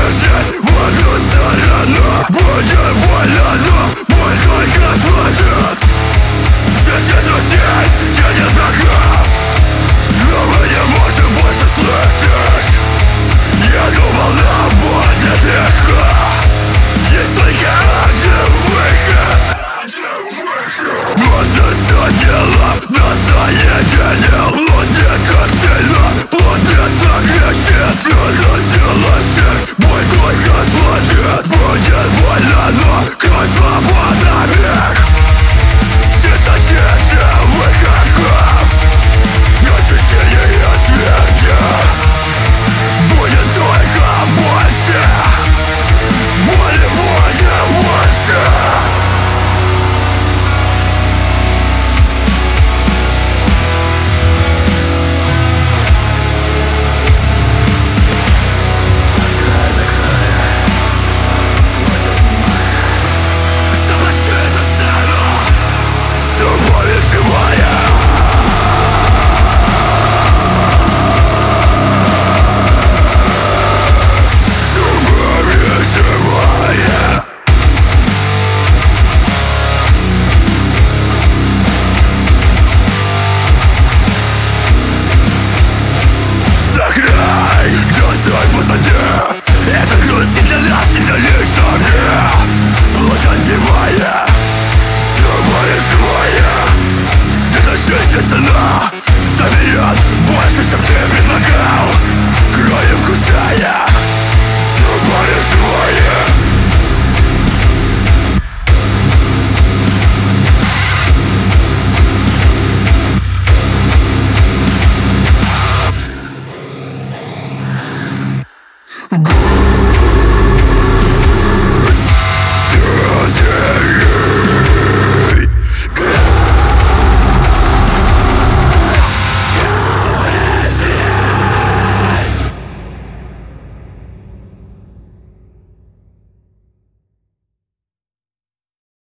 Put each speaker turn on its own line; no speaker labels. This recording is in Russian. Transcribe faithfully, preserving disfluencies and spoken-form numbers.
бежит в одну сторону. Будет больно, но боль только сплотит. Здесь нет друзей, где нет врагов, но мы не можем больше слышать. Я думал, нам будет легко. Есть только один выход. Нас засадило, нас заединил. Плод не так сильно, плод не согречит. Это сила всех, боль только сплотит. Будет больно, но кровь свобода миг.